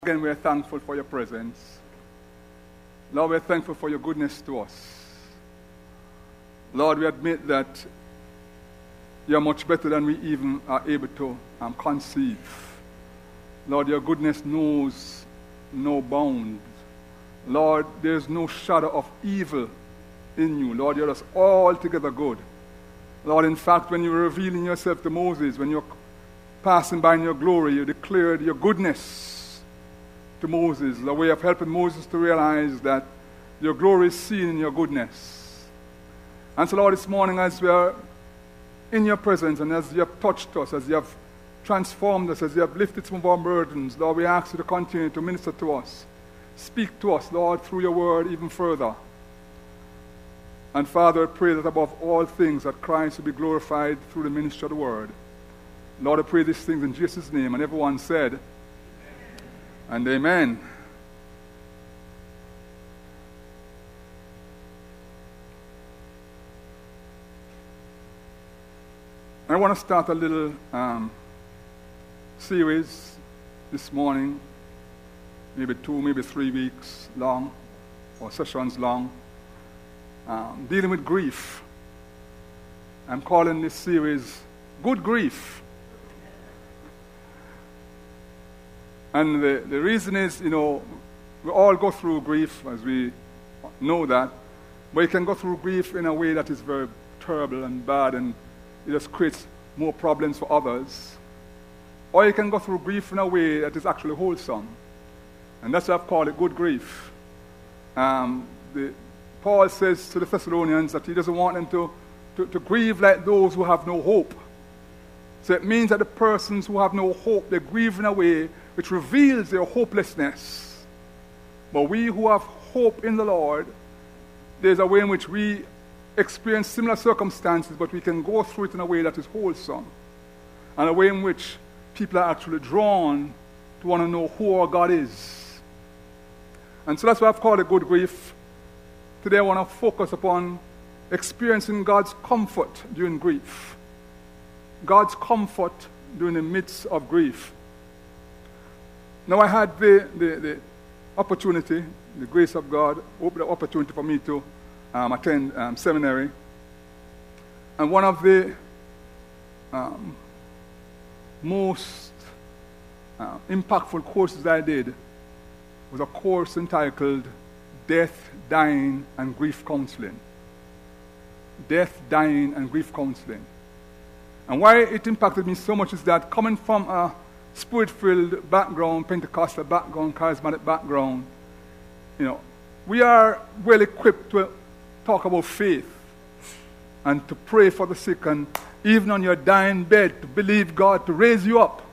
Again, we are thankful for your presence. Lord, we are thankful for your goodness to us. Lord, we admit that you are much better than we even are able to conceive. Lord, your goodness knows no bounds. Lord, there is no shadow of evil in you. Lord, you're just altogether good. Lord, in fact, when you were revealing yourself to Moses, when you're passing by in your glory, you declared your goodness to Moses, the way of helping Moses to realize that your glory is seen in your goodness. And so, Lord, this morning as we are in your presence and as you have touched us, as you have transformed us, as you have lifted some of our burdens, Lord, we ask you to continue to minister to us. Speak to us, Lord, through your word even further. And Father, I pray that above all things that Christ will be glorified through the ministry of the word. Lord, I pray these things in Jesus' name. And everyone said, and amen. I want to start a little series this morning, maybe 2, maybe 3 weeks long, or sessions long, dealing with grief. I'm calling this series Good Grief. And the reason is, we all go through grief, as we know that. But you can go through grief in a way that is very terrible and bad, and it just creates more problems for others. Or you can go through grief in a way that is actually wholesome. And that's why I've called it good grief. Paul says to the Thessalonians that he doesn't want them to grieve like those who have no hope. So it means that the persons who have no hope, they grieve in a way which reveals their hopelessness. But we who have hope in the Lord, there's a way in which we experience similar circumstances, but we can go through it in a way that is wholesome, and a way in which people are actually drawn to want to know who our God is. And so that's why I've called it good grief. Today I want to focus upon experiencing God's comfort during grief. God's comfort during the midst of grief. Now I had the opportunity, the grace of God, opened the opportunity for me to attend seminary. And one of the most impactful courses I did was a course entitled Death, Dying, and Grief Counseling. Death, Dying, and Grief Counseling. And why it impacted me so much is that coming from a Spirit-filled background, Pentecostal background, charismatic background, we are well equipped to talk about faith and to pray for the sick, and even on your dying bed to believe God to raise you up.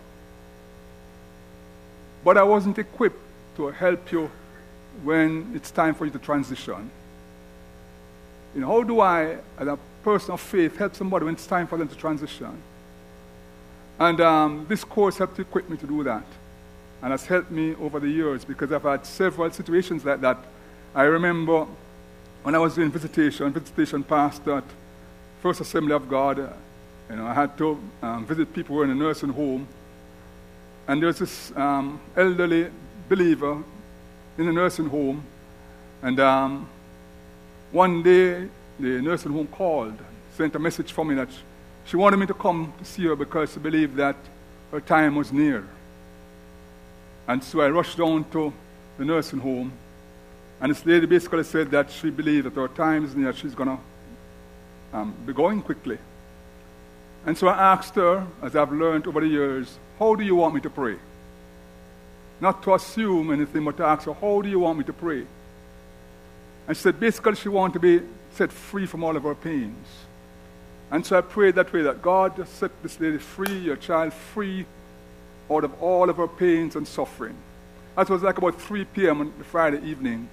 But I wasn't equipped to help you when it's time for you to transition. How do I, as a person of faith, help somebody when it's time for them to transition? And this course helped equip me to do that. And has helped me over the years because I've had several situations like that. I remember when I was doing visitation pastor at First Assembly of God, I had to visit people who were in a nursing home. And there was this elderly believer in a nursing home. And one day, the nursing home called, sent a message for me that she wanted me to come to see her because she believed that her time was near. And so I rushed down to the nursing home, and this lady basically said that she believed that her time is near, she's going to be going quickly. And so I asked her, as I've learned over the years, how do you want me to pray? Not to assume anything, but to ask her, how do you want me to pray? And she said basically she wanted to be set free from all of her pains. And so I prayed that way, that God just set this lady free, your child free, out of all of her pains and suffering. That was like about 3 p.m. on the Friday evening.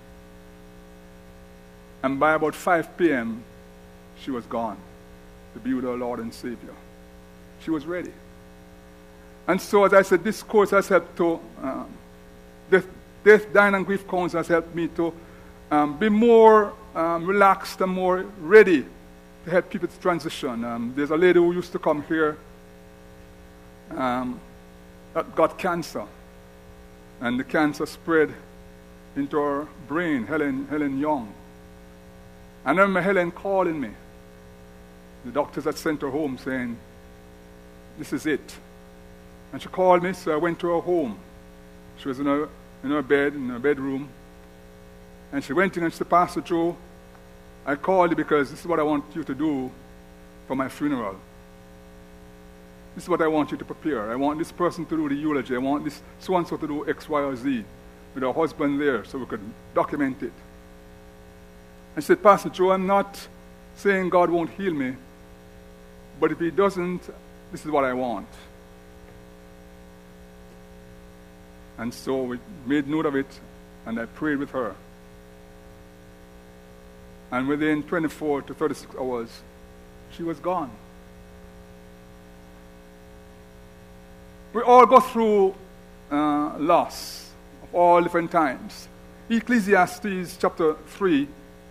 And by about 5 p.m., she was gone to be with her Lord and Savior. She was ready. And so, as I said, this course has helped to, Death, Dying, and Grief Counseling has helped me to be more relaxed and more ready to help people to transition. There's a lady who used to come here that got cancer. and the cancer spread into her brain, Helen Young. I remember Helen calling me. The doctors had sent her home saying, this is it. And she called me, so I went to her home. She was in her bed, in her bedroom. And she went in and she said, Pastor Joe, I called you because this is what I want you to do for my funeral. This is what I want you to prepare. I want this person to do the eulogy. I want this so-and-so to do X, Y, or Z with her husband there so we could document it. And she said, Pastor Joe, I'm not saying God won't heal me, but if he doesn't, this is what I want. And so we made note of it, and I prayed with her. And within 24 to 36 hours, she was gone. We all go through loss of all different times. Ecclesiastes chapter 3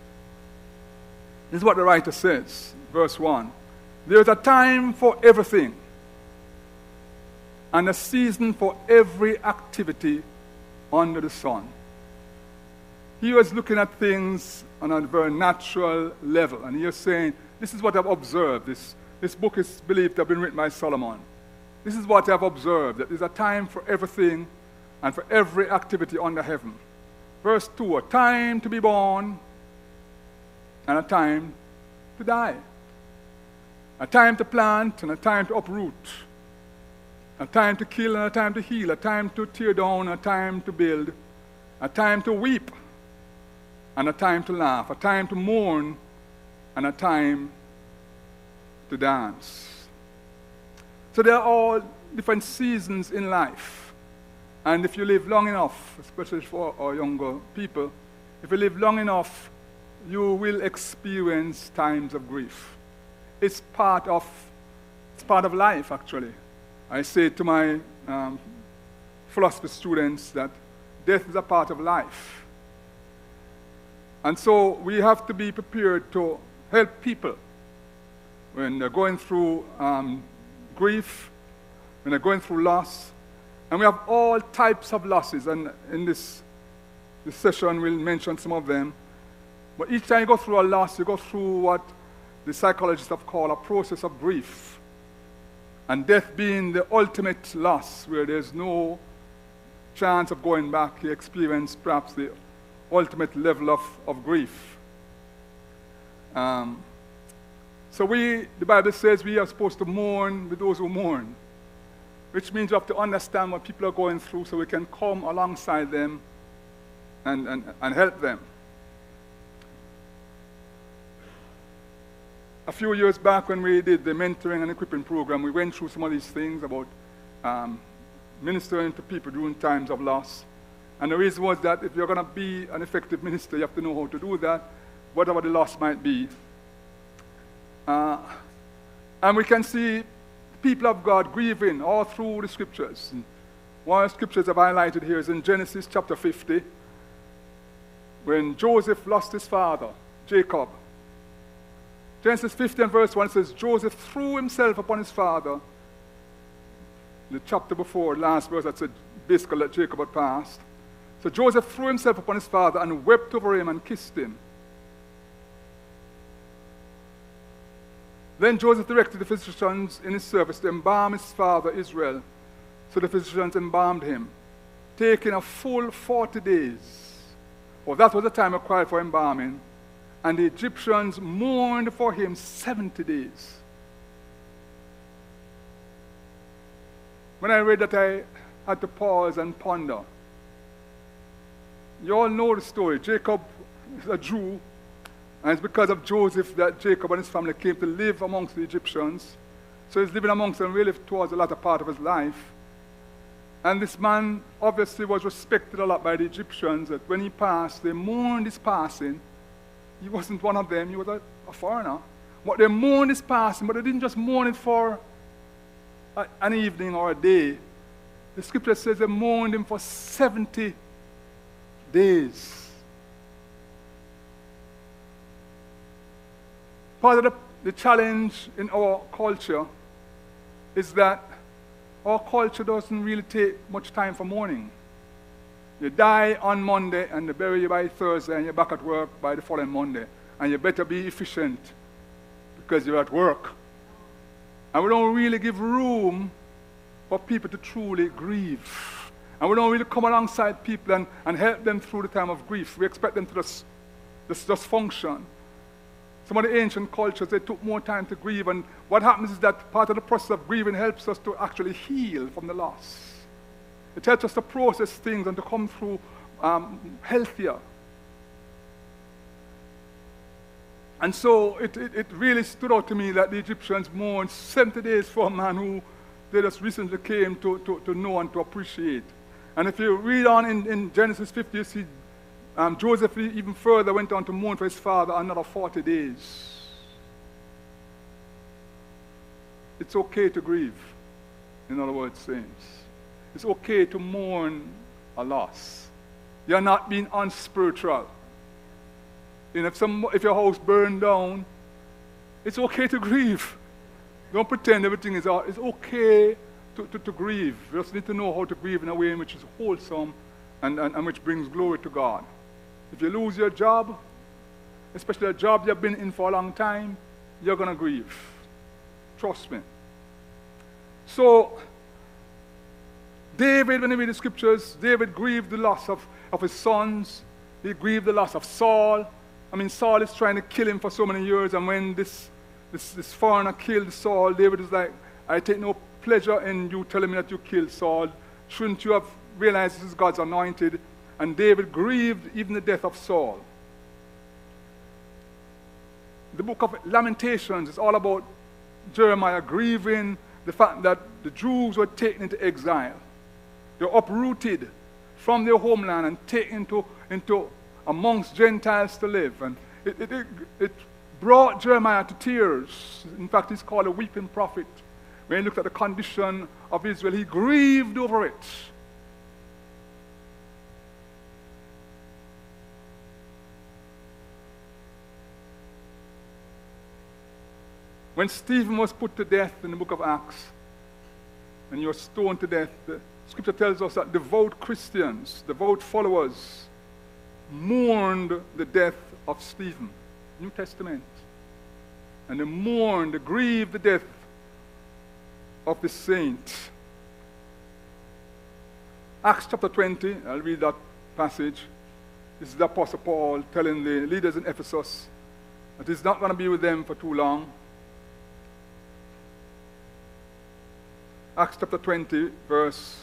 is what the writer says, verse 1. There is a time for everything, and a season for every activity under the sun. He was looking at things on a very natural level, and he was saying, this is what I've observed. This book is believed to have been written by Solomon. This is what I've observed, that there's a time for everything and for every activity under heaven. Verse 2, a time to be born and a time to die. A time to plant and a time to uproot. A time to kill and a time to heal. A time to tear down, a time to build. A time to weep and a time to laugh. A time to mourn and a time to dance. So there are all different seasons in life. And if you live long enough, especially for our younger people, if you live long enough, you will experience times of grief. It's part of life, actually. I say to my philosophy students that death is a part of life. And so we have to be prepared to help people when they're going through grief, when they're going through loss. And we have all types of losses, and in this session we'll mention some of them. But each time you go through a loss, you go through what the psychologists have called a process of grief. And death being the ultimate loss, where there's no chance of going back, you experience perhaps the ultimate level of grief. So the Bible says we are supposed to mourn with those who mourn, which means we have to understand what people are going through so we can come alongside them and help them. A few years back when we did the mentoring and equipping program, we went through some of these things about ministering to people during times of loss. And the reason was that if you're going to be an effective minister, you have to know how to do that, whatever the loss might be. And we can see people of God grieving all through the scriptures. And one of the scriptures I've highlighted here is in Genesis chapter 50, when Joseph lost his father, Jacob. Genesis 50 and verse 1 says, Joseph threw himself upon his father. The chapter before, last verse, that said basically that Jacob had passed. So Joseph threw himself upon his father and wept over him and kissed him. Then Joseph directed the physicians in his service to embalm his father Israel. So the physicians embalmed him, taking a full 40 days. Well, that was the time required for embalming. And the Egyptians mourned for him 70 days. When I read that, I had to pause and ponder. You all know the story. Jacob is a Jew, and it's because of Joseph that Jacob and his family came to live amongst the Egyptians. So he's living amongst them really towards the latter part of his life. And this man obviously was respected a lot by the Egyptians, that when he passed, they mourned his passing. He wasn't one of them, he was a foreigner. But they mourned his passing, but they didn't just mourn it for an evening or a day. The scripture says they mourned him for 70 days. Part of the challenge in our culture is that our culture doesn't really take much time for mourning. You die on Monday and they bury you by Thursday and you're back at work by the following Monday. And you better be efficient because you're at work. And we don't really give room for people to truly grieve. And we don't really come alongside people and help them through the time of grief. We expect them to just function. Some of the ancient cultures, they took more time to grieve. And what happens is that part of the process of grieving helps us to actually heal from the loss. It helps us to process things and to come through healthier. And so it really stood out to me that the Egyptians mourned 70 days for a man who they just recently came to know and to appreciate. And if you read on in Genesis 50, you see Joseph even further went on to mourn for his father another 40 days. It's okay to grieve, in other words, saints. It's okay to mourn a loss. You're not being unspiritual. You know, if your house burned down, it's okay to grieve. Don't pretend everything is out. It's okay to grieve. You just need to know how to grieve in a way in which is wholesome and which brings glory to God. If you lose your job, especially a job you've been in for a long time, you're going to grieve. Trust me. So, David, when you read the scriptures, David grieved the loss of his sons. He grieved the loss of Saul. I mean, Saul is trying to kill him for so many years, and when this foreigner killed Saul, David is like, I take no pleasure in you telling me that you killed Saul. Shouldn't you have realized this is God's anointed? And David grieved even the death of Saul. The book of Lamentations is all about Jeremiah grieving the fact that the Jews were taken into exile. They were uprooted from their homeland and taken into amongst Gentiles to live. And it brought Jeremiah to tears. In fact, he's called a weeping prophet. When he looked at the condition of Israel, he grieved over it. When Stephen was put to death in the book of Acts, and he was stoned to death, the scripture tells us that devout Christians, devout followers, mourned the death of Stephen. New Testament. And they grieved the death of the saint. Acts chapter 20, I'll read that passage. This is the Apostle Paul telling the leaders in Ephesus that he's not going to be with them for too long. Acts chapter 20, verse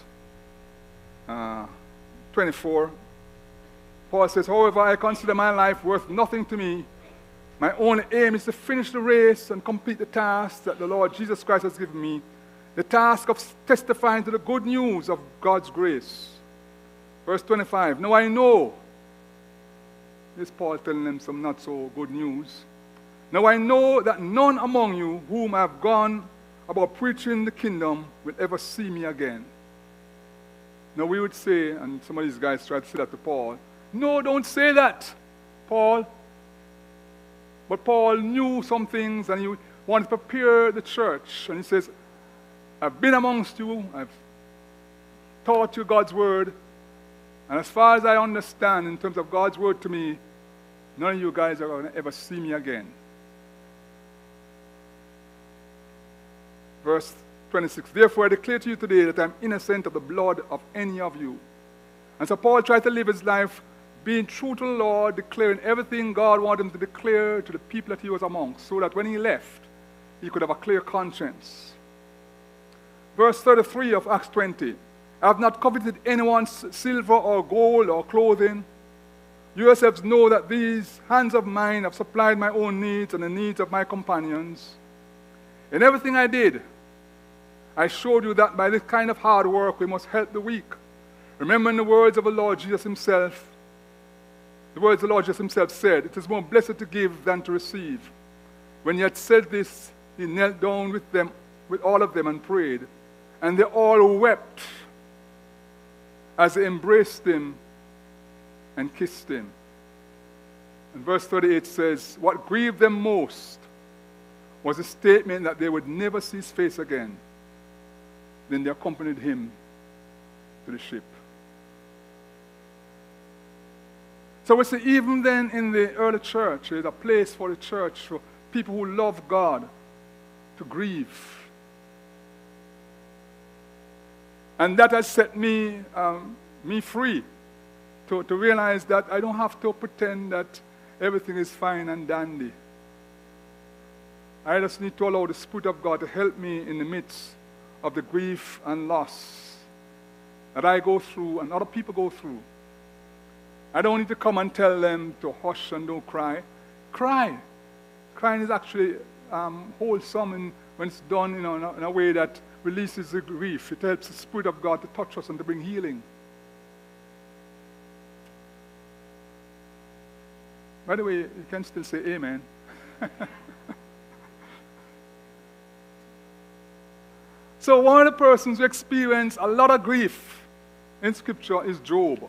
24. Paul says, however, I consider my life worth nothing to me. My only aim is to finish the race and complete the task that the Lord Jesus Christ has given me, the task of testifying to the good news of God's grace. Verse 25, now I know, this Paul telling them some not so good news. Now I know that none among you whom I have gone about preaching the kingdom will ever see me again. Now we would say, and some of these guys try to say that to Paul, no, don't say that, Paul. But Paul knew some things and he wanted to prepare the church. And he says, I've been amongst you, I've taught you God's word, and as far as I understand in terms of God's word to me, none of you guys are going to ever see me again. Verse 26, therefore I declare to you today that I'm innocent of the blood of any of you. And so Paul tried to live his life being true to the Lord, declaring everything God wanted him to declare to the people that he was amongst, so that when he left, he could have a clear conscience. Verse 33 of Acts 20, I have not coveted anyone's silver or gold or clothing. You yourselves know that these hands of mine have supplied my own needs and the needs of my companions. In everything I did, I showed you that by this kind of hard work we must help the weak. Remembering the words of the Lord Jesus himself, the words the Lord Jesus himself said, it is more blessed to give than to receive. When he had said this, he knelt down with all of them and prayed. And they all wept as they embraced him and kissed him. And verse 38 says, what grieved them most was a statement that they would never see his face again. Then they accompanied him to the ship. So we see even then in the early church, there's a place for the church, for people who love God, to grieve. And that has set me free to realize that I don't have to pretend that everything is fine and dandy. I just need to allow the Spirit of God to help me in the midst of the grief and loss that I go through and other people go through. I don't need to come and tell them to hush and don't cry. Cry. Crying is actually wholesome when it's done in a way that releases the grief. It helps the Spirit of God to touch us and to bring healing. By the way, you can still say amen. So one of the persons who experienced a lot of grief in Scripture is Job.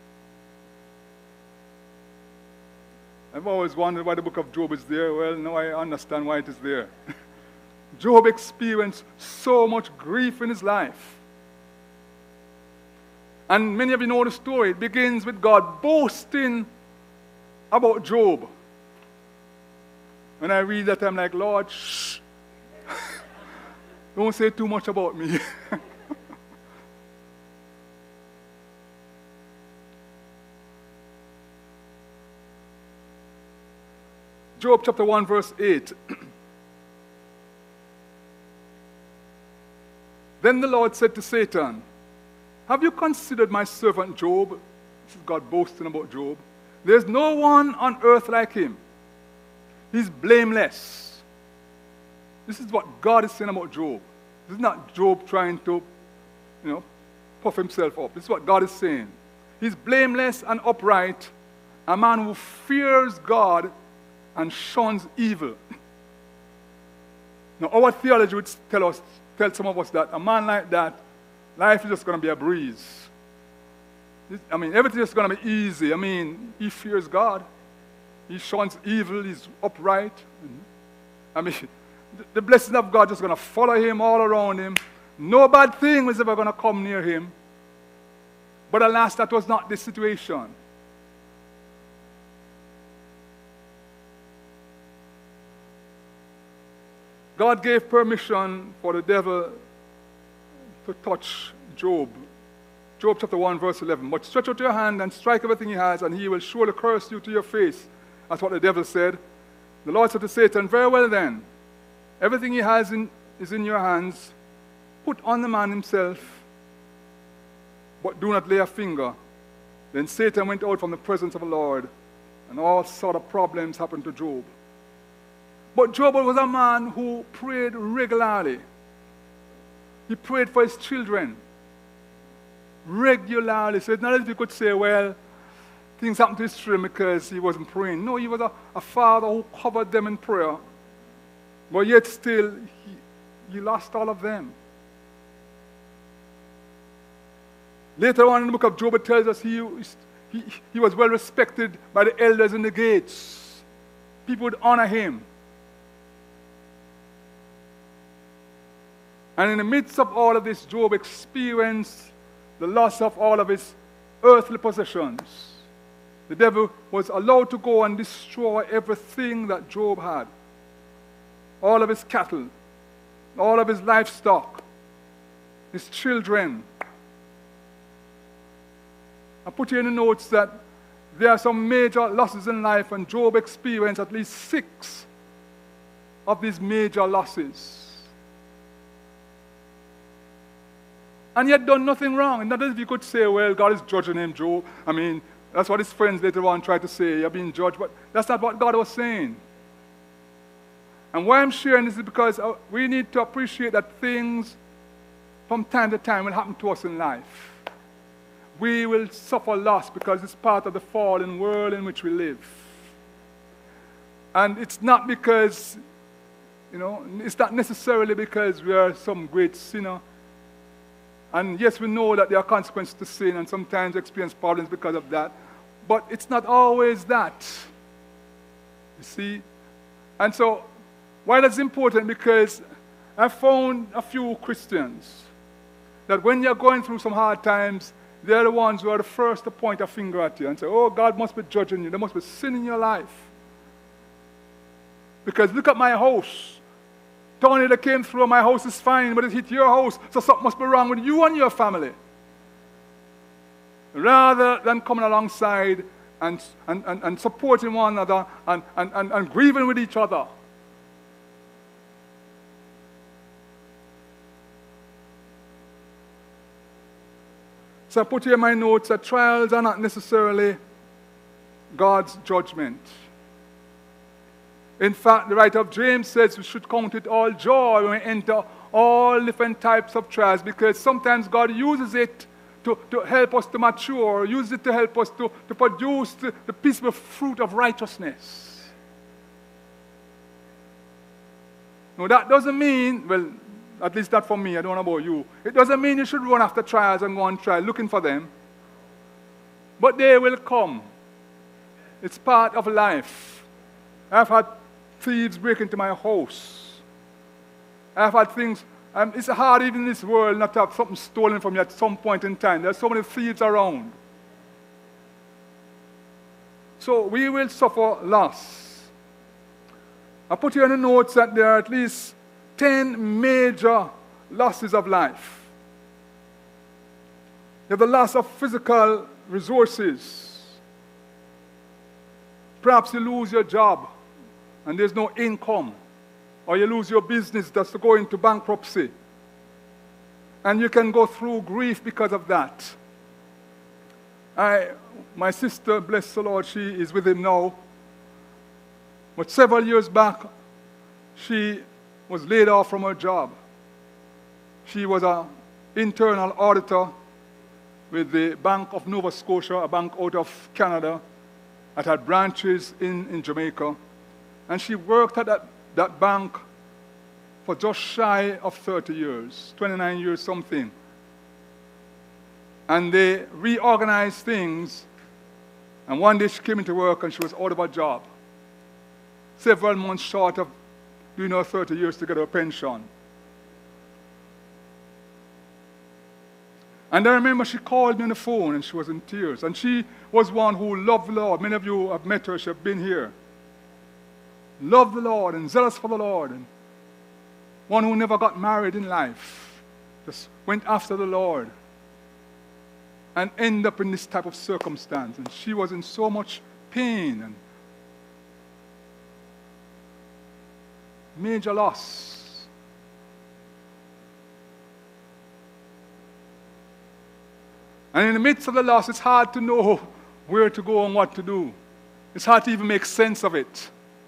I've always wondered why the book of Job is there. Well, now I understand why it is there. Job experienced so much grief in his life. And many of you know the story. It begins with God boasting about Job. When I read that, I'm like, Lord, shh. Don't say too much about me. Job chapter 1, verse 8. Then the Lord said to Satan, have you considered my servant Job? This is God boasting about Job. There's no one on earth like him. He's blameless. This is what God is saying about Job. This is not Job trying to, puff himself up. This is what God is saying. He's blameless and upright, a man who fears God and shuns evil. Now, our theology would tell some of us that a man like that, life is just going to be a breeze. Everything is going to be easy. He fears God. He shuns evil. He's upright. The blessing of God is just going to follow him all around him. No bad thing was ever going to come near him. But alas, that was not the situation. God gave permission for the devil to touch Job. Job chapter 1, verse 11. But stretch out your hand and strike everything he has, and he will surely curse you to your face. That's what the devil said. The Lord said to Satan, very well then, everything he has is in your hands. Put on the man himself, but do not lay a finger. Then Satan went out from the presence of the Lord, and all sort of problems happened to Job. But Job was a man who prayed regularly. He prayed for his children regularly. So it's not as if you could say, well, things happened to his children because he wasn't praying. No, he was a father who covered them in prayer. But yet still, he lost all of them. Later on in the book of Job, it tells us he was well respected by the elders in the gates. People would honor him. And in the midst of all of this, Job experienced the loss of all of his earthly possessions. The devil was allowed to go and destroy everything that Job had. All of his cattle, all of his livestock, his children. I put here in the notes that there are some major losses in life, and Job experienced at least 6 of these major losses. And he had done nothing wrong. And not as if you could say, well, God is judging him, Job. That's what his friends later on tried to say. You're being judged. But that's not what God was saying. And why I'm sharing this is because we need to appreciate that things from time to time will happen to us in life. We will suffer loss because it's part of the fallen world in which we live. And it's not because, it's not necessarily because we are some great sinner. And yes, we know that there are consequences to sin, and sometimes we experience problems because of that. But it's not always that. You see? And so, why that's important? Because I found a few Christians that when you're going through some hard times, they're the ones who are the first to point a finger at you and say, oh, God must be judging you. There must be sin in your life. Because look at my house. Tornado came through, my house is fine, but it hit your house, so something must be wrong with you and your family. Rather than coming alongside and supporting one another and grieving with each other. So I put here in my notes that trials are not necessarily God's judgment. In fact, the writer of James says we should count it all joy when we enter all different types of trials, because sometimes God uses it to help us to mature, uses it to help us to produce the peaceful fruit of righteousness. Now that doesn't mean, well, at least not for me, I don't know about you, it doesn't mean you should run after trials and go on trial looking for them. But they will come. It's part of life. I've had thieves break into my house. I've had things, it's hard even in this world not to have something stolen from you at some point in time. There's so many thieves around. So we will suffer loss. I put here in the notes that there are at least 10 major losses of life. You have the loss of physical resources. Perhaps you lose your job and there's no income, or you lose your business that's to go into bankruptcy, and you can go through grief because of that. My sister, bless the Lord, she is with him now, but several years back she was laid off from her job. She was an internal auditor with the Bank of Nova Scotia, a bank out of Canada that had branches in Jamaica. And she worked at that bank for just shy of 30 years, 29 years something. And they reorganized things, and one day she came into work and she was out of a job. Several months short of doing her 30 years to get her pension. And I remember she called me on the phone and she was in tears. And she was one who loved the Lord. Many of you have met her, she has been here. Loved the Lord and zealous for the Lord. And one who never got married in life. Just went after the Lord. And ended up in this type of circumstance. And she was in so much pain and major loss. And in the midst of the loss, it's hard to know where to go and what to do. It's hard to even make sense of it.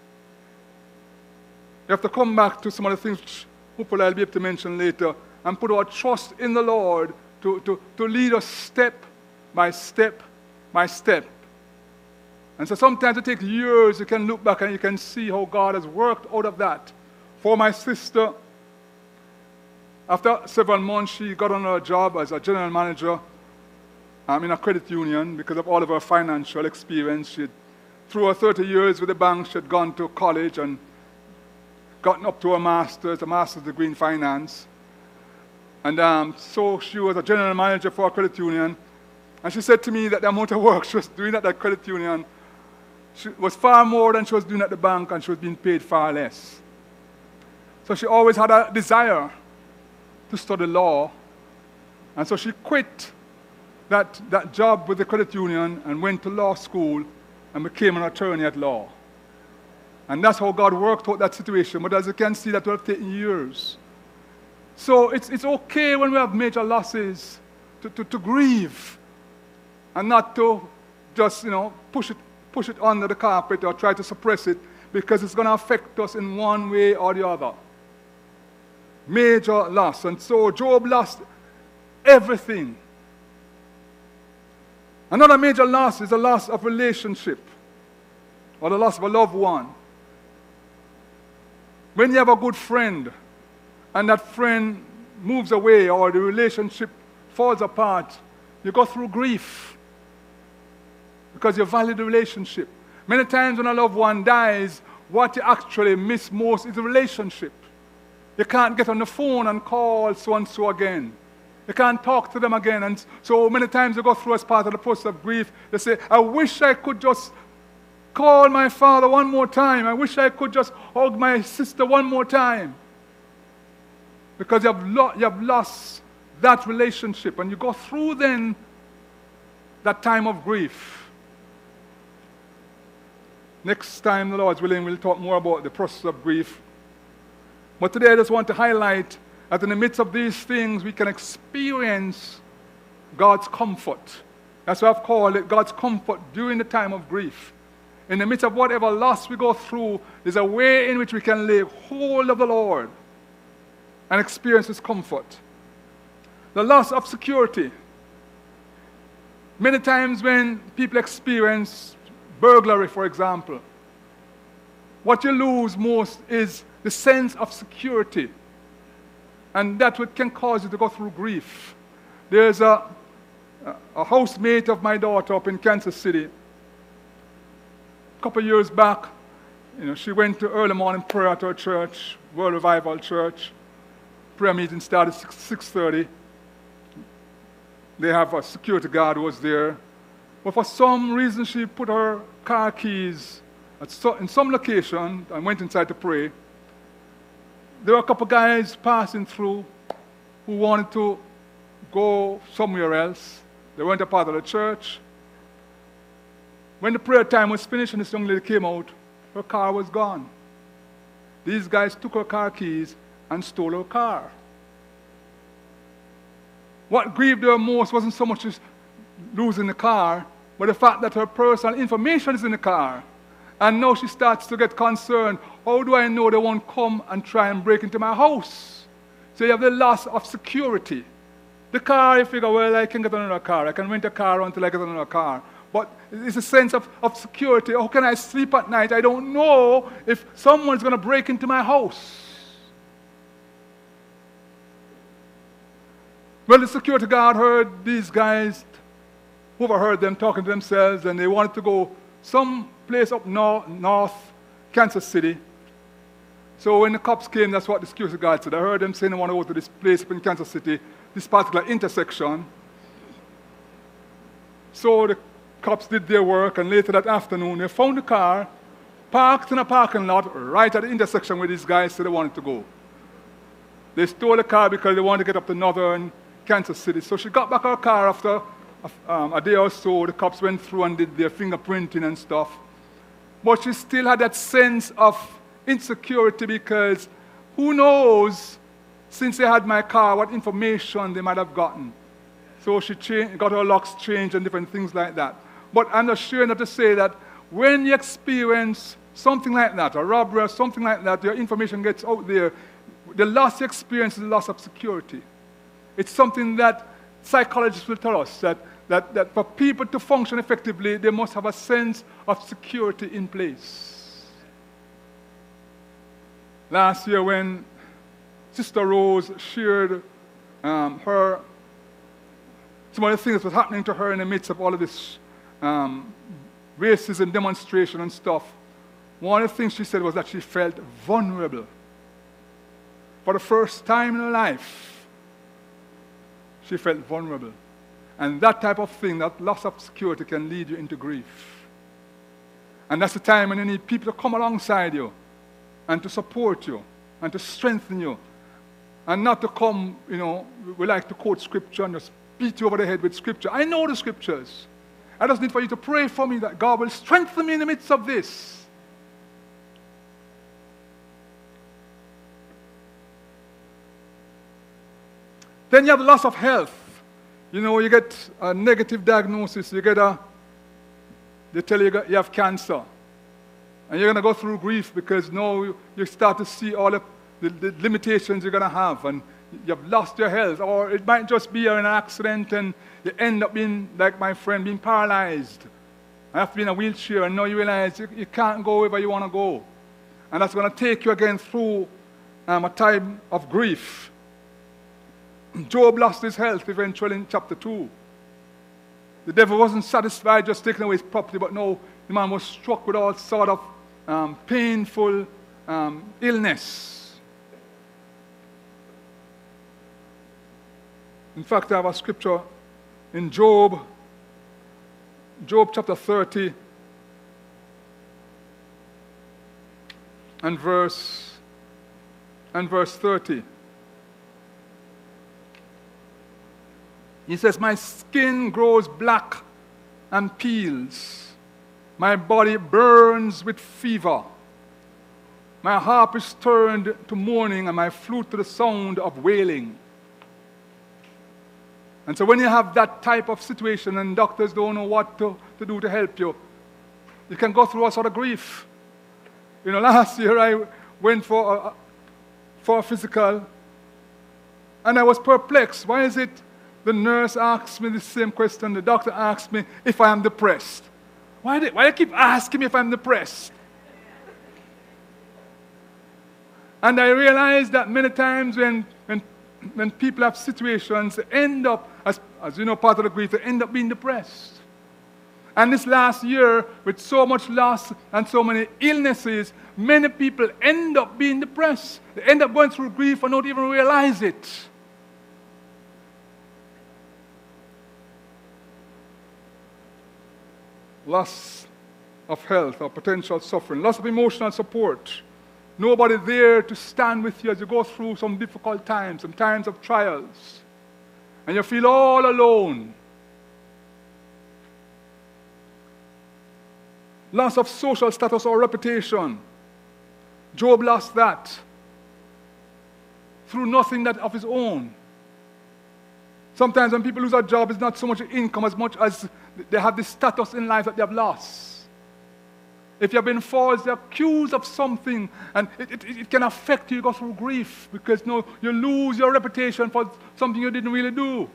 You have to come back to some of the things which hopefully I'll be able to mention later, and put our trust in the Lord to lead us step by step by step. And so sometimes it takes years. You can look back and you can see how God has worked out of that. For my sister, after several months, she got on her job as a general manager in a credit union because of all of her financial experience. Through her 30 years with the bank, she had gone to college and gotten up to a master's degree in finance. And so she was a general manager for a credit union. And she said to me that the amount of work she was doing at that credit union was far more than she was doing at the bank, and she was being paid far less. So she always had a desire to study law. And so she quit that job with the credit union and went to law school and became an attorney at law. And that's how God worked out that situation. But as you can see, that will have taken years. So it's okay when we have major losses to grieve and not to just push it under the carpet or try to suppress it, because it's going to affect us in one way or the other. Major loss. And so Job lost everything. Another major loss is the loss of relationship or the loss of a loved one. When you have a good friend and that friend moves away or the relationship falls apart, you go through grief because you value the relationship. Many times when a loved one dies, what you actually miss most is the relationship. You can't get on the phone and call so-and-so again. You can't talk to them again. And so many times they go through as part of the process of grief. They say, I wish I could just call my father one more time. I wish I could just hug my sister one more time. Because you have lost that relationship. And you go through then that time of grief. Next time, the Lord's willing, we'll talk more about the process of grief. But today I just want to highlight that in the midst of these things, we can experience God's comfort. That's what I've called it, God's comfort during the time of grief. In the midst of whatever loss we go through, there's a way in which we can lay hold of the Lord and experience His comfort. The loss of security. Many times when people experience burglary, for example, what you lose most is the sense of security. And that's what can cause you to go through grief. There's a housemate of my daughter up in Kansas City. A couple of years back, she went to early morning prayer at her church, World Revival Church. Prayer meeting started 6:30. They have a security guard who was there. But for some reason, she put her car keys in some location and went inside to pray. There were a couple of guys passing through who wanted to go somewhere else. They weren't a part of the church. When the prayer time was finished and this young lady came out, her car was gone. These guys took her car keys and stole her car. What grieved her most wasn't so much as losing the car, but the fact that her personal information is in the car. And now she starts to get concerned. How do I know they won't come and try and break into my house? So you have the loss of security. The car, you figure, well, I can get another car. I can rent a car until I get another car. But it's a sense of security. How can I sleep at night? I don't know if someone's going to break into my house. Well, the security guard heard these guys, overheard them talking to themselves, and they wanted to go some place up north, Kansas City. So when the cops came, that's what the security guard said. I heard them saying they want to go to this place up in Kansas City, this particular intersection. So the cops did their work, and later that afternoon, they found the car parked in a parking lot right at the intersection where these guys said they wanted to go. They stole the car because they wanted to get up to northern Kansas City. So she got back her car after a day or so. The cops went through and did their fingerprinting and stuff. But she still had that sense of insecurity because who knows, since they had my car, what information they might have gotten. So she got her locks changed and different things like that. But I'm not sure enough to say that when you experience something like that, a robbery or something like that, your information gets out there, the loss you experience is the loss of security. It's something that psychologists will tell us, that for people to function effectively, they must have a sense of security in place. Last year when Sister Rose shared some of the things that was happening to her in the midst of all of this racism demonstration and stuff, one of the things she said was that she felt vulnerable. For the first time in her life, she felt vulnerable. And that type of thing, that loss of security, can lead you into grief. And that's the time when you need people to come alongside you and to support you and to strengthen you. And not to come, we like to quote scripture and just beat you over the head with scripture. I know the scriptures. I just need for you to pray for me that God will strengthen me in the midst of this. Then you have the loss of health. You get a negative diagnosis. They tell you you have cancer. And you're going to go through grief because now you start to see all the limitations you're going to have. And you've lost your health. Or it might just be you're in an accident and you end up being, like my friend, being paralyzed. I have to be in a wheelchair, and now you realize you can't go wherever you want to go. And that's going to take you again through a time of grief. Job lost his health eventually in chapter 2. The devil wasn't satisfied just taking away his property, but no, the man was struck with all sort of painful illness. In fact, I have a scripture in Job chapter 30 and verse 30. He says, my skin grows black and peels. My body burns with fever. My harp is turned to mourning and my flute to the sound of wailing. And so when you have that type of situation and doctors don't know what to do to help you, you can go through a sort of grief. You know, last year I went for a physical and I was perplexed. Why is it the nurse asked me the same question, the doctor asked me if I am depressed? Why do they keep asking me if I'm depressed? And I realized that many times when people have situations, they end up, as you know, part of the grief, they end up being depressed. And this last year, with so much loss and so many illnesses, many people end up being depressed. They end up going through grief and not even realize it. Loss of health or potential suffering, loss of emotional support. Nobody there to stand with you as you go through some difficult times, some times of trials. And you feel all alone. Loss of social status or reputation. Job lost that through nothing that of his own. Sometimes when people lose a job, it's not so much income as much as they have this status in life that they have lost. If you have been falsely accused of something, and it can affect you, you go through grief because you lose your reputation for something you didn't really do.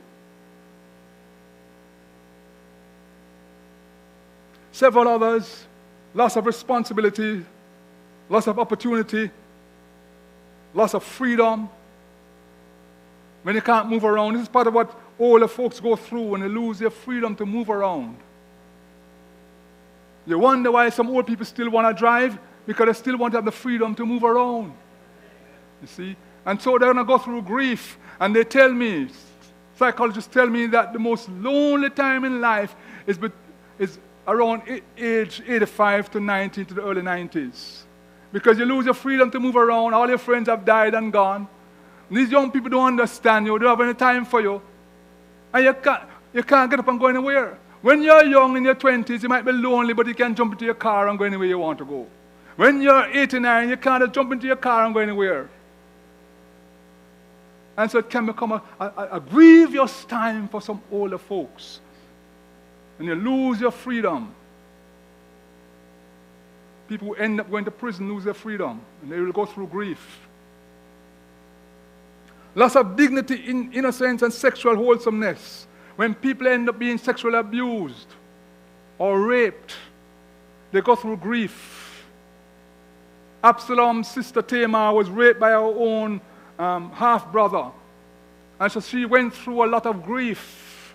Several others, loss of responsibility, loss of opportunity, loss of freedom. When you can't move around, this is part of what older folks go through when they lose their freedom to move around. You wonder why some old people still want to drive, because they still want to have the freedom to move around. You see? And so they're going to go through grief, and they tell me, psychologists tell me that the most lonely time in life is around age 85 to 90 to the early 90s. Because you lose your freedom to move around, all your friends have died and gone. These young people don't understand you, they don't have any time for you. And you can't get up and go anywhere. When you're young in your 20s, you might be lonely, but you can jump into your car and go anywhere you want to go. When you're 89, you can't just jump into your car and go anywhere. And so it can become a grievous time for some older folks. And you lose your freedom. People who end up going to prison lose their freedom, and they will go through grief. Loss of dignity, innocence, and sexual wholesomeness. When people end up being sexually abused or raped, they go through grief. Absalom's sister Tamar was raped by her own half-brother. And so she went through a lot of grief.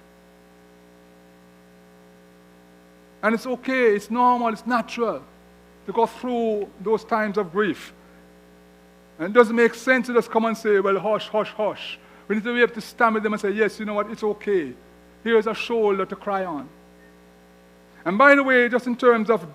And it's okay, it's normal, it's natural to go through those times of grief. And it doesn't make sense to just come and say, well, hush, hush, hush. We need to be able to stand with them and say, yes, you know what, it's okay. Here's a shoulder to cry on. And by the way, just in terms of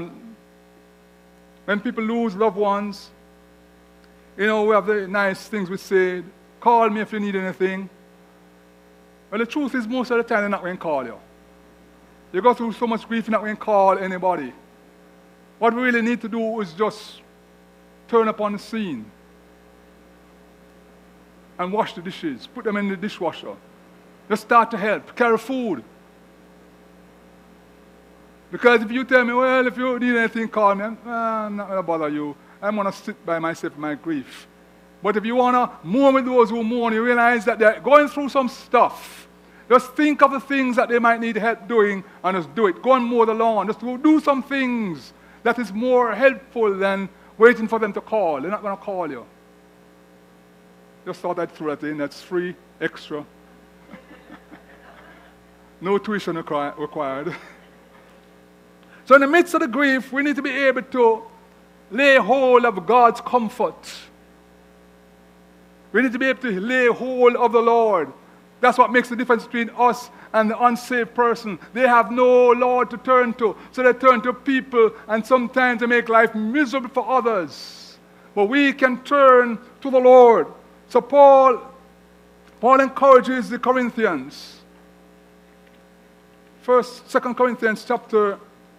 when people lose loved ones, you know, we have the nice things we say, call me if you need anything. Well, the truth is most of the time they're not going to call you. You go through so much grief, you're not going to call anybody. What we really need to do is just turn up on the scene and wash the dishes, put them in the dishwasher. Just start to help, carry food. Because if you tell me, well, if you need anything, call me, I'm not going to bother you. I'm going to sit by myself in my grief. But if you want to mourn with those who mourn, you realize that they're going through some stuff. Just think of the things that they might need help doing and just do it. Go and mow the lawn. Just do some things that is more helpful than waiting for them to call. They're not going to call you. Just thought I'd throw that in. That's free, extra. No tuition required. So in the midst of the grief, we need to be able to lay hold of God's comfort. We need to be able to lay hold of the Lord. That's what makes the difference between us and the unsaved person. They have no Lord to turn to, so they turn to people, and sometimes they make life miserable for others. But we can turn to the Lord. So Paul encourages the Corinthians. 2 Corinthians chapter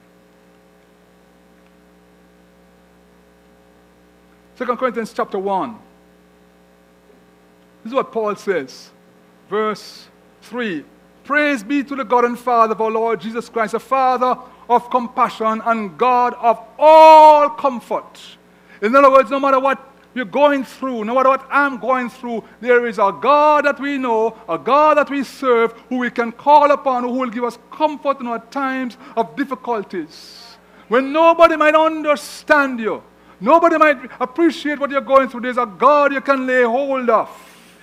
1. This is what Paul says. Verse 3. Praise be to the God and Father of our Lord Jesus Christ, the Father of compassion and God of all comfort. In other words, no matter what you're going through, no matter what I'm going through, there is a God that we know, a God that we serve, who we can call upon, who will give us comfort in our times of difficulties. When nobody might understand you, nobody might appreciate what you're going through, there's a God you can lay hold of.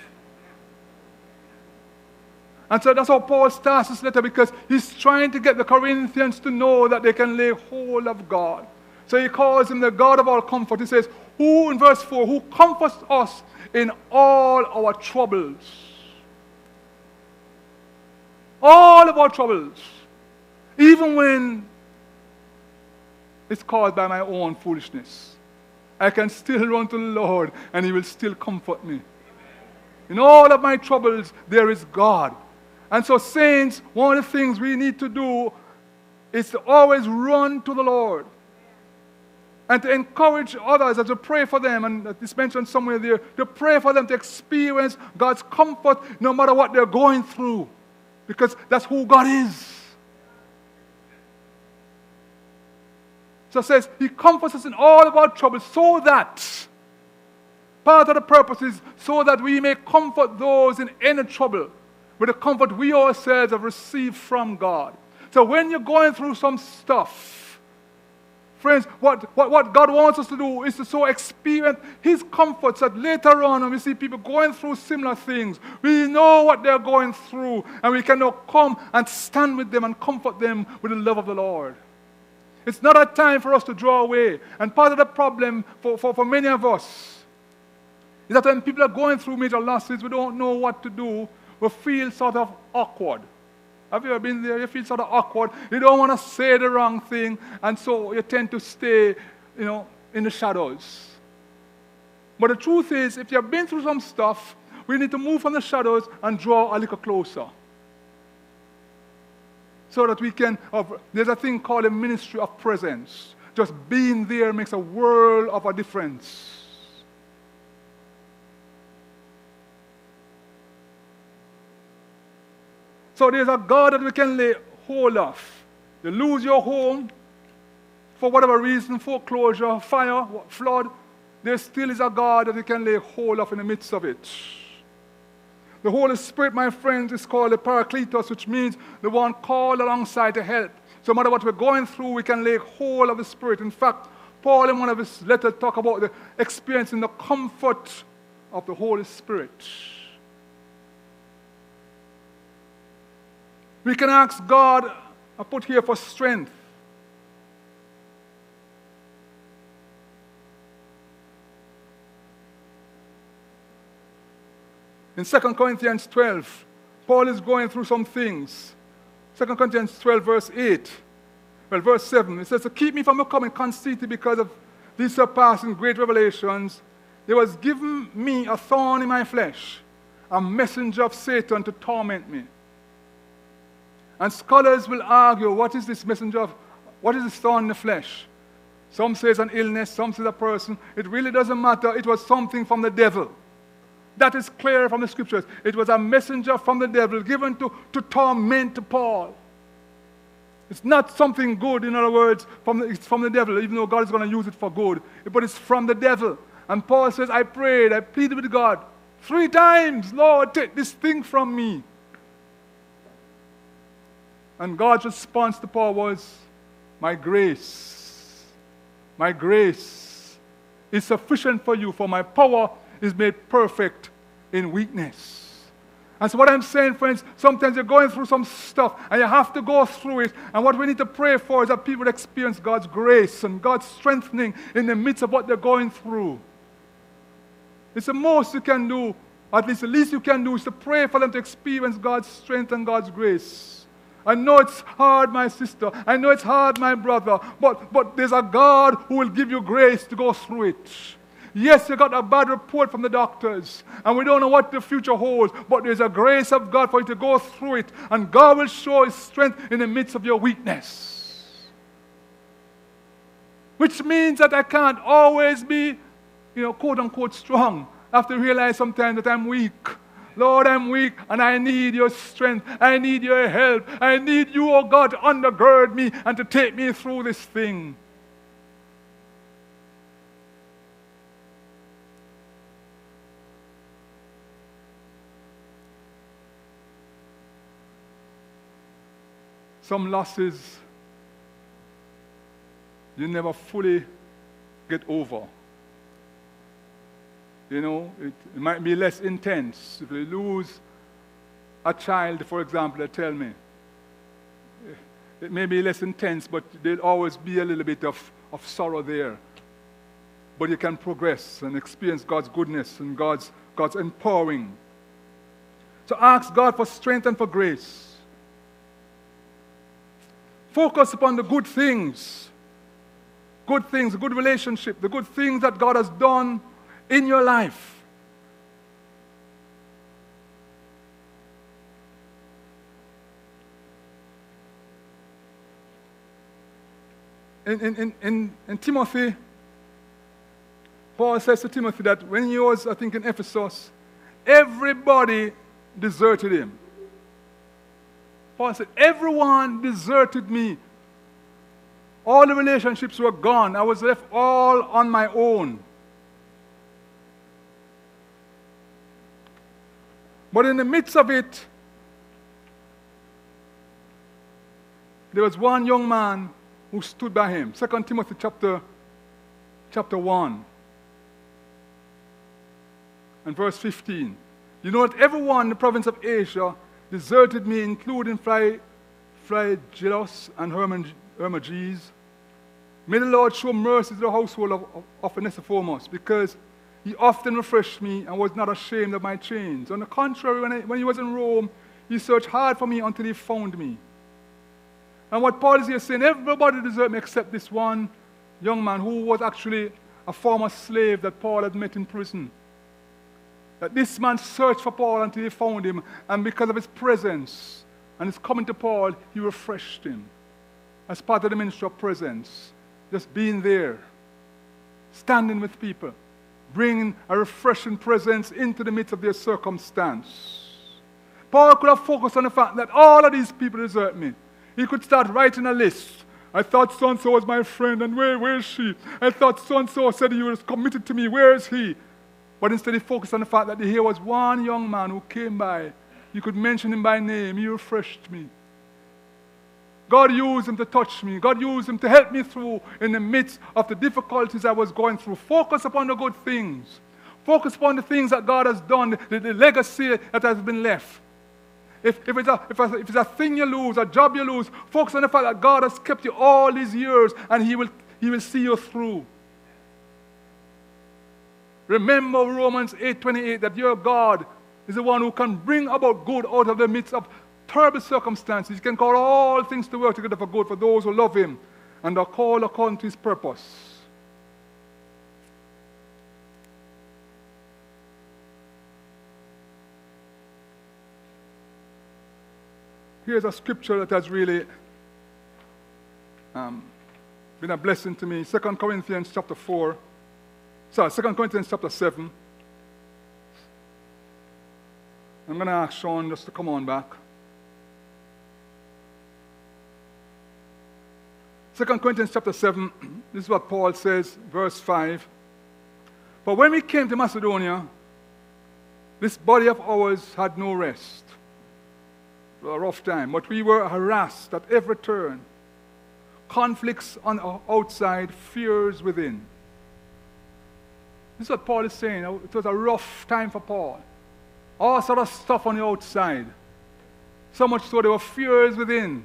And so that's how Paul starts this letter, because he's trying to get the Corinthians to know that they can lay hold of God. So he calls him the God of all comfort. He says, who, in verse 4, who comforts us in all our troubles. All of our troubles. Even when it's caused by my own foolishness. I can still run to the Lord and He will still comfort me. In all of my troubles, there is God. And so, saints, one of the things we need to do is to always run to the Lord. And to encourage others, and to pray for them, and it's mentioned somewhere there, to pray for them to experience God's comfort no matter what they're going through. Because that's who God is. So it says, He comforts us in all of our troubles, so that, part of the purpose is so that we may comfort those in any trouble with the comfort we ourselves have received from God. So when you're going through some stuff, friends, what God wants us to do is to so experience His comfort that later on when we see people going through similar things, we know what they're going through, and we can now come and stand with them and comfort them with the love of the Lord. It's not a time for us to draw away. And part of the problem for many of us is that when people are going through major losses, we don't know what to do. We feel sort of awkward. Have you ever been there? You feel sort of awkward. You don't want to say the wrong thing, and so you tend to stay, in the shadows. But the truth is, if you've been through some stuff, we need to move from the shadows and draw a little closer. So that we can, there's a thing called a ministry of presence. Just being there makes a world of a difference. So there's a God that we can lay hold of. You lose your home for whatever reason, foreclosure, fire, flood, there still is a God that we can lay hold of in the midst of it. The Holy Spirit, my friends, is called the Paracletos, which means the one called alongside to help. So no matter what we're going through, we can lay hold of the Spirit. In fact, Paul in one of his letters talk about the experiencing the comfort of the Holy Spirit. We can ask God, I put here for strength. In 2 Corinthians 12, Paul is going through some things. 2 Corinthians 12, verse 8. Well, verse 7, it says, to keep me from becoming conceited because of these surpassing great revelations, there was given me a thorn in my flesh, a messenger of Satan to torment me. And scholars will argue, what is this thorn in the flesh? Some say it's an illness, some say it's a person. It really doesn't matter. It was something from the devil. That is clear from the scriptures. It was a messenger from the devil given to torment Paul. It's not something good, in other words, it's from the devil, even though God is going to use it for good. But it's from the devil. And Paul says, I prayed, I pleaded with God 3 times, Lord, take this thing from me. And God's response to Paul was, my grace is sufficient for you, for my power is made perfect in weakness. And so what I'm saying, friends, sometimes you're going through some stuff and you have to go through it. And what we need to pray for is that people experience God's grace and God's strengthening in the midst of what they're going through. It's the most you can do At least the least you can do is to pray for them to experience God's strength and God's grace. I know it's hard, my sister. I know it's hard, my brother. But there's a God who will give you grace to go through it. Yes, you got a bad report from the doctors, and we don't know what the future holds, but there's a grace of God for you to go through it, and God will show His strength in the midst of your weakness. Which means that I can't always be, quote unquote, strong. I have to realize sometimes that I'm weak. Lord, I'm weak, and I need your strength. I need your help. I need you, oh God, to undergird me and to take me through this thing. Some losses you never fully get over. It might be less intense. If you lose a child, for example, they tell me, it may be less intense, but there'll always be a little bit of sorrow there. But you can progress and experience God's goodness and God's empowering. So ask God for strength and for grace. Focus upon the good things, a good relationship, the good things that God has done in your life. In Timothy, Paul says to Timothy that when he was, I think, in Ephesus, everybody deserted him. Paul said, everyone deserted me. All the relationships were gone. I was left all on my own. But in the midst of it, there was one young man who stood by him. 2 Timothy chapter 1 and verse 15. You know that everyone in the province of Asia deserted me, including Phygellus and Hermogenes. May the Lord show mercy to the household of Onesiphorus, because he often refreshed me and was not ashamed of my chains. On the contrary, when he was in Rome, he searched hard for me until he found me. And what Paul is here saying, everybody deserted me except this one young man who was actually a former slave that Paul had met in prison. That this man searched for Paul until he found him, and because of his presence and his coming to Paul, he refreshed him. As part of the ministry of presence, just being there, standing with people, bringing a refreshing presence into the midst of their circumstance. Paul could have focused on the fact that all of these people desert me. He could start writing a list. I thought so-and-so was my friend, and where is she? I thought so-and-so said he was committed to me. Where is he? But instead he focused on the fact that here was one young man who came by. You could mention him by name. He refreshed me. God used him to touch me. God used him to help me through in the midst of the difficulties I was going through. Focus upon the good things. Focus upon the things that God has done, the legacy that has been left. If it's a thing you lose, a job you lose, focus on the fact that God has kept you all these years, and He will see you through. Remember Romans 8:28, that your God is the one who can bring about good out of the midst of terrible circumstances. He can call all things to work together for good for those who love Him and are called according to His purpose. Here's a scripture that has really been a blessing to me. 2 Corinthians chapter 7. I'm going to ask Sean just to come on back. 2 Corinthians chapter 7, this is what Paul says, verse 5. But when we came to Macedonia, this body of ours had no rest. A rough time, but we were harassed at every turn. Conflicts on the outside, fears within. This is what Paul is saying. It was a rough time for Paul. All sort of stuff on the outside. So much so there were fears within.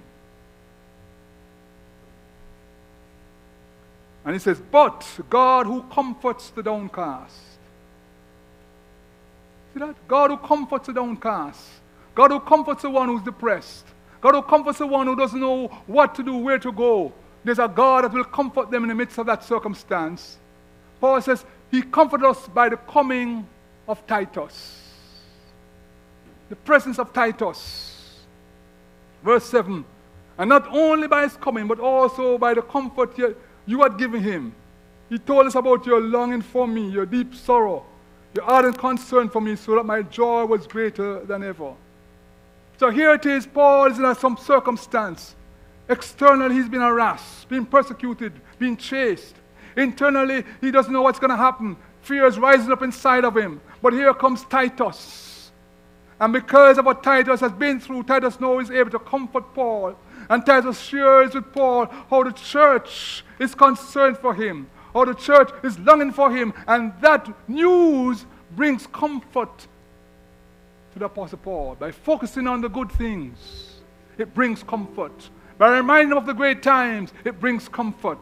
And he says, but God who comforts the downcast. See that? God who comforts the downcast. God who comforts the one who's depressed. God who comforts the one who doesn't know what to do, where to go. There's a God that will comfort them in the midst of that circumstance. Paul says, he comforted us by the coming of Titus. The presence of Titus. Verse 7. And not only by his coming, but also by the comfort you had given him. He told us about your longing for me, your deep sorrow, your ardent concern for me, so that my joy was greater than ever. So here it is, Paul is in some circumstance. Externally, he's been harassed, been persecuted, been chased. Internally, he doesn't know what's going to happen. Fear is rising up inside of him. But here comes Titus. And because of what Titus has been through, Titus now is able to comfort Paul. And Titus shares with Paul how the church is concerned for him, how the church is longing for him. And that news brings comfort to the Apostle Paul. By focusing on the good things, it brings comfort. By reminding him of the great times, it brings comfort.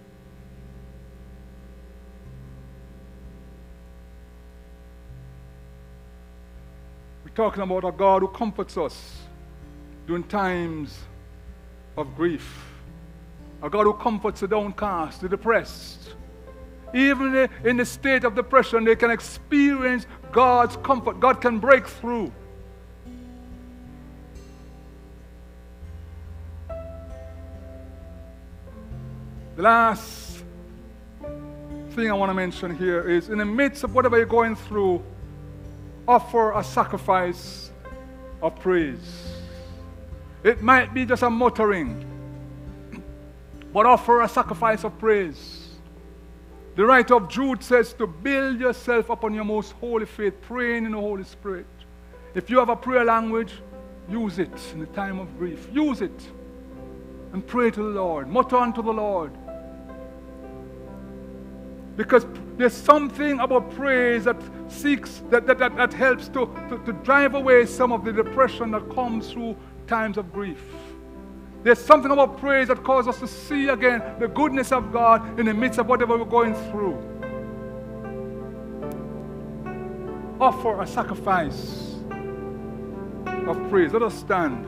We're talking about a God who comforts us during times of grief. A God who comforts the downcast, the depressed. Even in the state of depression, they can experience God's comfort. God can break through. The last thing I want to mention here is, in the midst of whatever you're going through, offer a sacrifice of praise. It might be just a muttering, but offer a sacrifice of praise. The writer of Jude says to build yourself upon your most holy faith, praying in the Holy Spirit. If you have a prayer language, use it in the time of grief. Use it and pray to the Lord. Mutter unto the Lord. Because there's something about praise that that helps to drive away some of the depression that comes through times of grief. There's something about praise that causes us to see again the goodness of God in the midst of whatever we're going through. Offer a sacrifice of praise. Let us stand.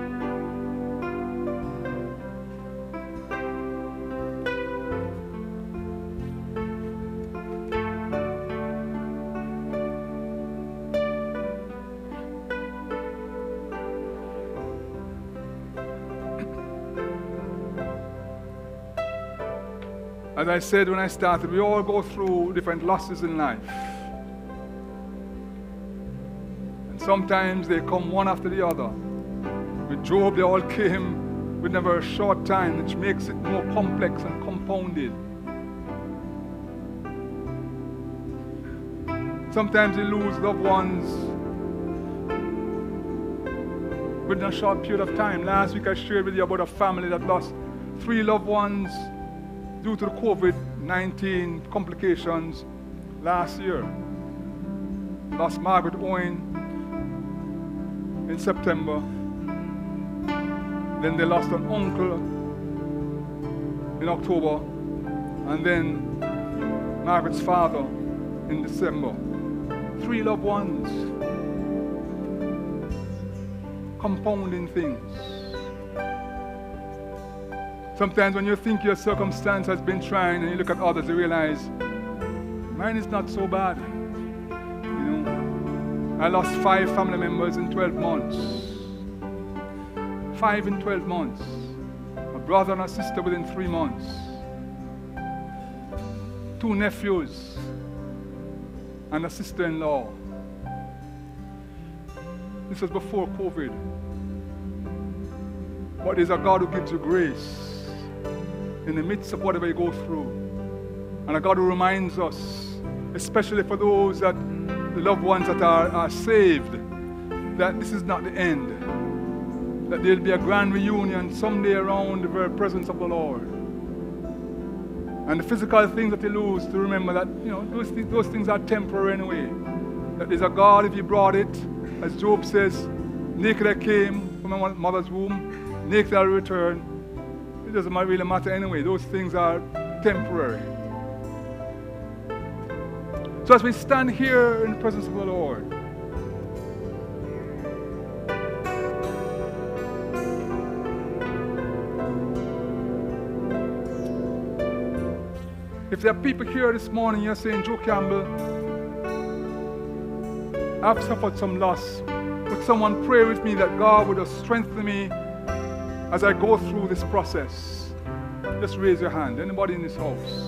As I said when I started, we all go through different losses in life. And sometimes they come one after the other. With Job, they all came within a very short time, which makes it more complex and compounded. Sometimes you lose loved ones within a short period of time. Last week I shared with you about a family that lost 3 loved ones due to the COVID-19 complications last year. Lost Margaret Owen in September. Then they lost an uncle in October. And then Margaret's father in December. 3 loved ones. Compounding things. Sometimes when you think your circumstance has been trying and you look at others, you realize, mine is not so bad. You know, I lost 5 family members in 12 months. 5 in 12 months. A brother and a sister within 3 months. 2 nephews and a sister-in-law. This was before COVID. But there's a God who gives you grace in the midst of whatever you go through. And a God who reminds us, especially for those that, the loved ones that are saved, that this is not the end. That there'll be a grand reunion someday around the very presence of the Lord. And the physical things that you lose, to remember that, you know, those things are temporary anyway. That there's a God, if He brought it, as Job says, naked I came from my mother's womb, naked I'll return. It doesn't really matter anyway. Those things are temporary. So as we stand here in the presence of the Lord, If there are people here this morning, you're saying, Joe Campbell, I've suffered some loss. Would someone pray with me that God would strengthen me as I go through this process? Just raise your hand. Anybody in this house?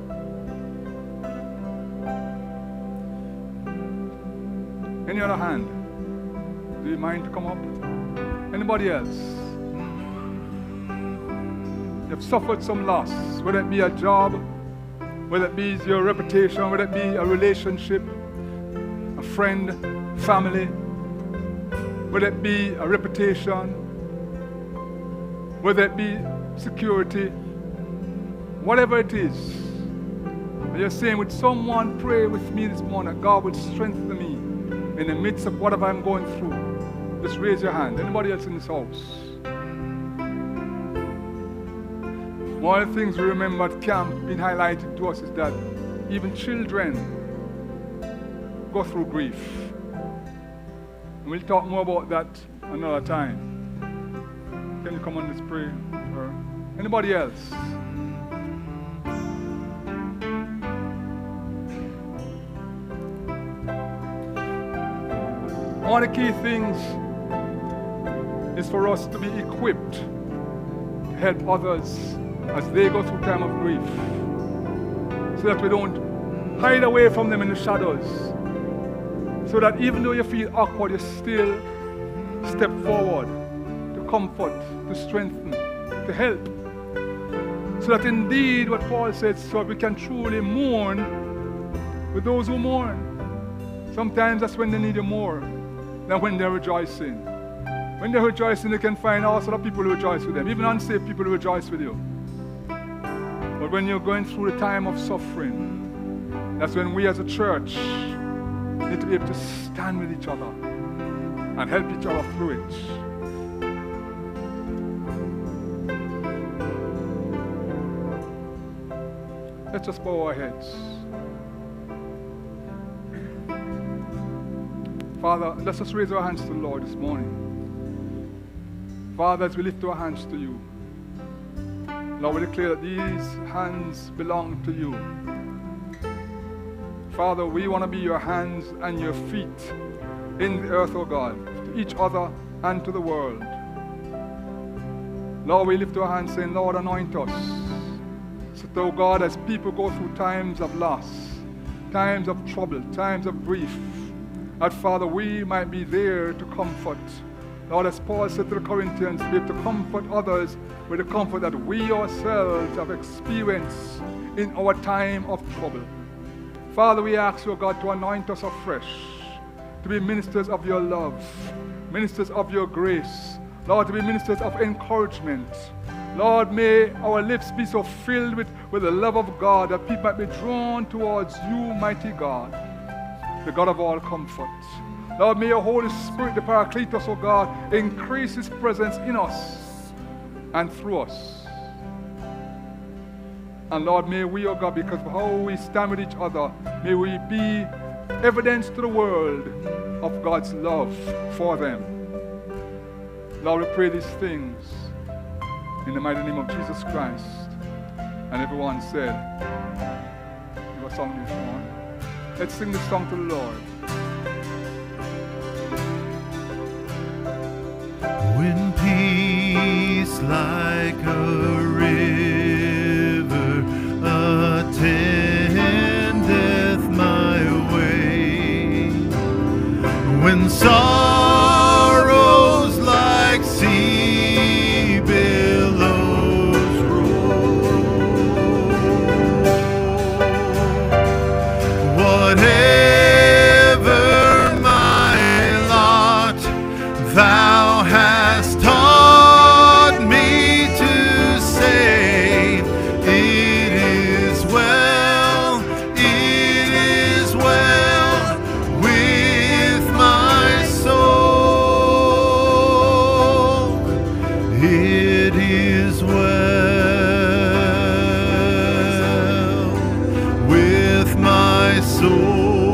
Any other hand? Do you mind to come up? Anybody else? You've suffered some loss, whether it be a job, whether it be your reputation, whether it be a relationship, a friend, family, whether it be a reputation, whether it be security, whatever it is. And you're saying, would someone pray with me this morning that God would strengthen me in the midst of whatever I'm going through? Just raise your hand. Anybody else in this house? One of the things we remember at camp being highlighted to us is that even children go through grief. And we'll talk more about that another time. Can you come on, let's pray? Or anybody else? One of the key things is for us to be equipped to help others as they go through time of grief, so that we don't hide away from them in the shadows, so that even though you feel awkward, you still step forward to comfort, to strengthen, to help, so that indeed what Paul says, so we can truly mourn with those who mourn. Sometimes that's when they need you more than when they're rejoicing. When they're rejoicing, they can find all sorts of people who rejoice with them, even unsaved people who rejoice with you. But when you're going through the time of suffering, that's when we as a church need to be able to stand with each other and help each other through it. Let's just bow our heads. Father, let's just raise our hands to the Lord this morning. Father, as we lift our hands to you, Lord, we declare that these hands belong to you. Father, we want to be your hands and your feet in the earth, oh God, to each other and to the world. Lord, we lift our hands saying, Lord, anoint us. So, oh God, as people go through times of loss, times of trouble, times of grief, that, Father, we might be there to comfort. Lord, as Paul said to the Corinthians, be able to comfort others with the comfort that we ourselves have experienced in our time of trouble. Father, we ask you, God, to anoint us afresh, to be ministers of your love, ministers of your grace, Lord, to be ministers of encouragement. Lord, may our lips be so filled with the love of God that people might be drawn towards you, mighty God, the God of all comfort. Lord, may your Holy Spirit, the Paracletos, O God, increase his presence in us and through us. And Lord, may we, O God, because of how we stand with each other, may we be evidence to the world of God's love for them. Lord, we pray these things in the mighty name of Jesus Christ. And everyone said, you have a song this morning. Let's sing this song to the Lord. When peace like a river attendeth my way, when sorrows like sea billows roll, whatever my lot, thou hast taught me to say, it is well with my soul. It is well with my soul.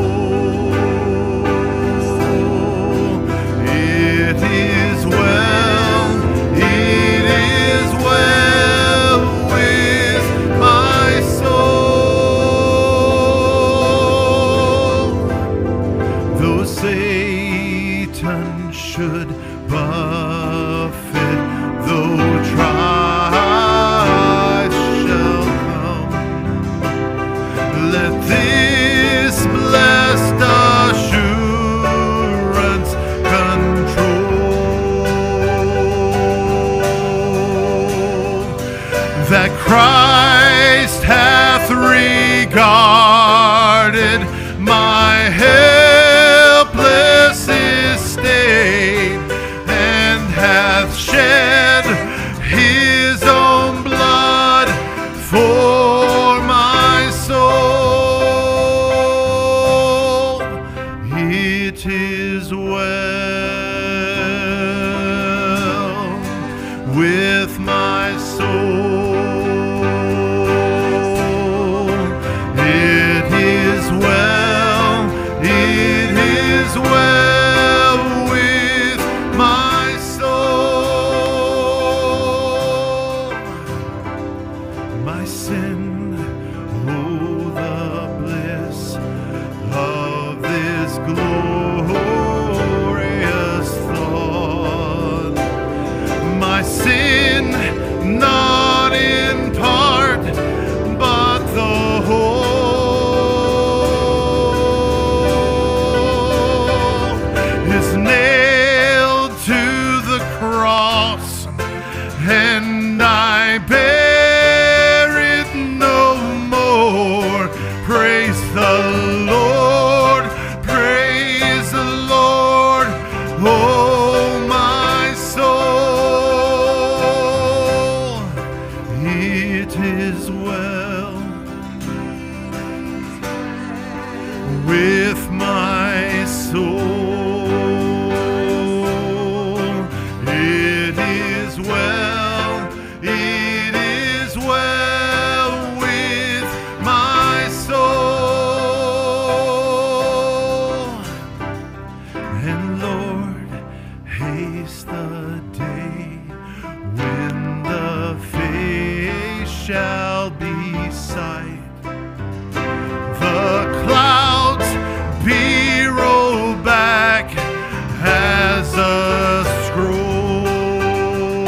It is well with my soul. Christ hath regarded my helpless estate, and hath shed his own blood for my soul. It is well with my soul. It is well, it is well with my soul. My sin, oh, the bliss of this glorious thought. My sin, not in part, but the whole, is nailed to the cross, and I bear it no more. Praise the Lord, praise the Lord, oh my soul. It is well with my soul. It is well, it is well with my soul. And Lord, haste the day when the face shall be sight. The clouds be rolled back as a scroll.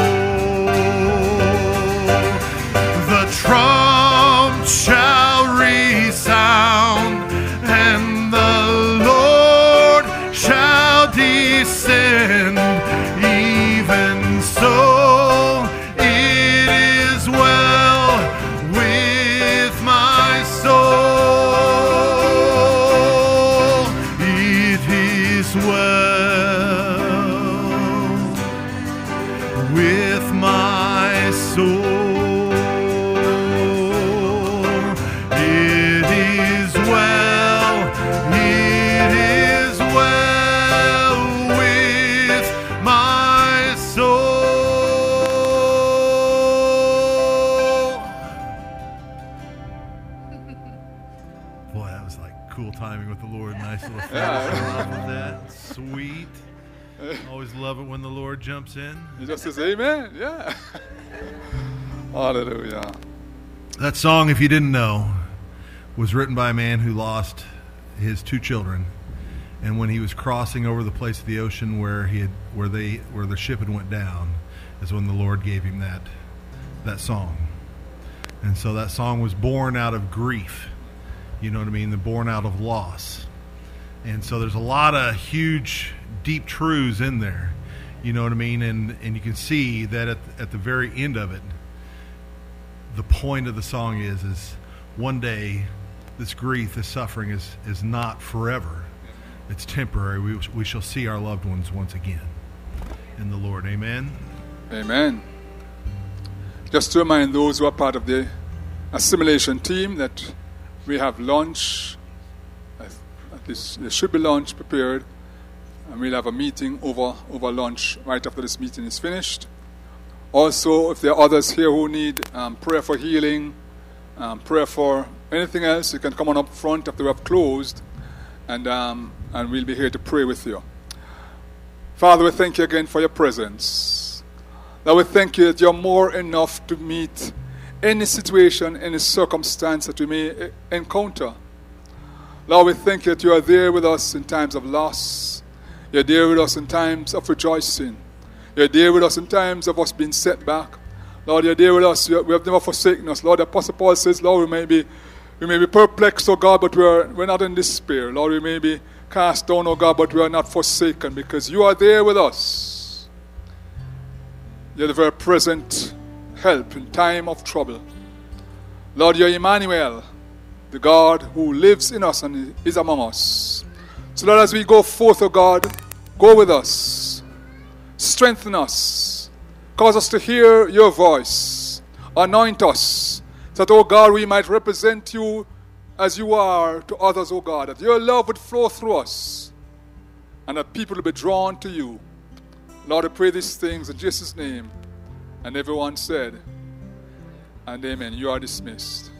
The trump shall resound, and the Lord shall descend. Even so, it is well with my soul. It is well with my soul. It is well, it is well with my soul. Boy, that was like cool timing with the Lord. Nice little finish off of that. Sweet. Always love it when the Lord jumps in. He just says amen. Yeah. Hallelujah. That song, if you didn't know, was written by a man who lost his two children, and when he was crossing over the place of the ocean where the ship had went down, is when the Lord gave him that song. And so that song was born out of grief. You know what I mean? They're born out of loss. And so there's a lot of huge, deep truths in there. You know what I mean? And you can see that at the very end of it, the point of the song is one day this grief, this suffering is not forever. It's temporary. We shall see our loved ones once again in the Lord. Amen? Amen. Just to remind those who are part of the assimilation team that we have lunch. There should be lunch prepared, and we'll have a meeting over lunch right after this meeting is finished. Also, if there are others here who need prayer for healing, prayer for anything else, you can come on up front after we have closed, and we'll be here to pray with you. Father, we thank you again for your presence. Lord, we thank you that you're more enough to meet any situation, any circumstance that we may encounter. Lord, we thank you that you are there with us in times of loss. You're there with us in times of rejoicing. You're there with us in times of us being set back. Lord, you're there with us. We have never forsaken us. Lord, the Apostle Paul says, Lord, we may be perplexed, oh God, but we're not in despair. Lord, we may be cast down, oh God, but we are not forsaken, because you are there with us. You're the very present help in time of trouble. Lord, you're Emmanuel, the God who lives in us and is among us. So Lord, as we go forth, O God, go with us. Strengthen us. Cause us to hear your voice. Anoint us, so that, O God, we might represent you as you are to others, O God, that your love would flow through us and that people will be drawn to you. Lord, I pray these things in Jesus' name. And everyone said, and amen. You are dismissed.